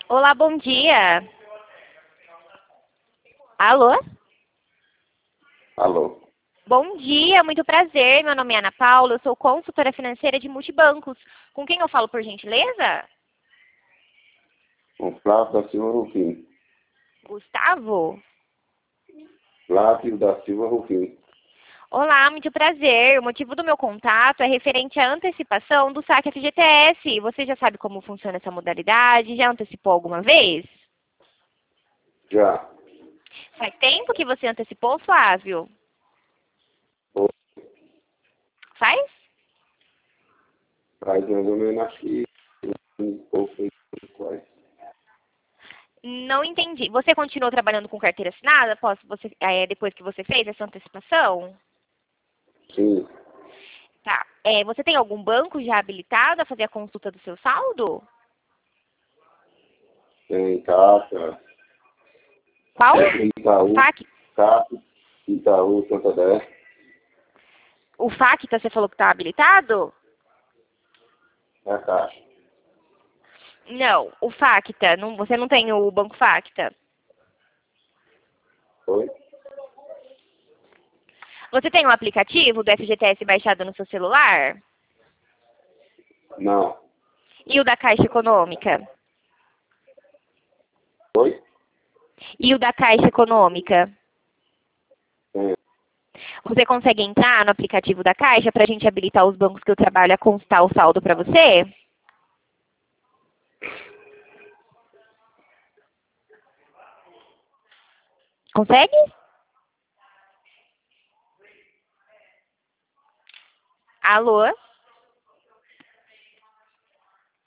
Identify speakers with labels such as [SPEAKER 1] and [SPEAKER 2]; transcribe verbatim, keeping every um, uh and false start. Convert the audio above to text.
[SPEAKER 1] Olá, bom dia. Alô?
[SPEAKER 2] Alô?
[SPEAKER 1] Bom dia, muito prazer. Meu nome é Ana Paula, eu sou consultora financeira de multibancos. Com quem eu falo, por gentileza?
[SPEAKER 2] Com Flávio da Silva Rufim.
[SPEAKER 1] Gustavo?
[SPEAKER 2] Flávio da Silva Rufim.
[SPEAKER 1] Olá, muito prazer. O motivo do meu contato é referente à antecipação do saque F G T S. Você já sabe como funciona essa modalidade? Já antecipou alguma vez?
[SPEAKER 2] Já.
[SPEAKER 1] Faz tempo que você antecipou, Flávio?
[SPEAKER 2] Ou
[SPEAKER 1] Faz?
[SPEAKER 2] faz mais ou menos acho que um pouco quase.
[SPEAKER 1] Não entendi. Você continuou trabalhando com carteira assinada após você, é, depois que você fez essa antecipação?
[SPEAKER 2] Sim.
[SPEAKER 1] Tá. É, você tem algum banco já habilitado a fazer a consulta do seu saldo?
[SPEAKER 2] Tem Caixa,
[SPEAKER 1] Qual?
[SPEAKER 2] Itaú,
[SPEAKER 1] Fac...
[SPEAKER 2] Caixa, Itaú, Santander.
[SPEAKER 1] O Facta, você falou que está habilitado?
[SPEAKER 2] É a Caixa.
[SPEAKER 1] Não, o Facta. Não, você não tem o Banco Facta.
[SPEAKER 2] Oi?
[SPEAKER 1] Você tem o aplicativo do F G T S baixado no seu celular?
[SPEAKER 2] Não.
[SPEAKER 1] E o da Caixa Econômica?
[SPEAKER 2] Oi?
[SPEAKER 1] E o da Caixa Econômica?
[SPEAKER 2] Tem.
[SPEAKER 1] Você consegue entrar no aplicativo da Caixa para a gente habilitar os bancos que eu trabalho a constar o saldo para você? Consegue? Alô?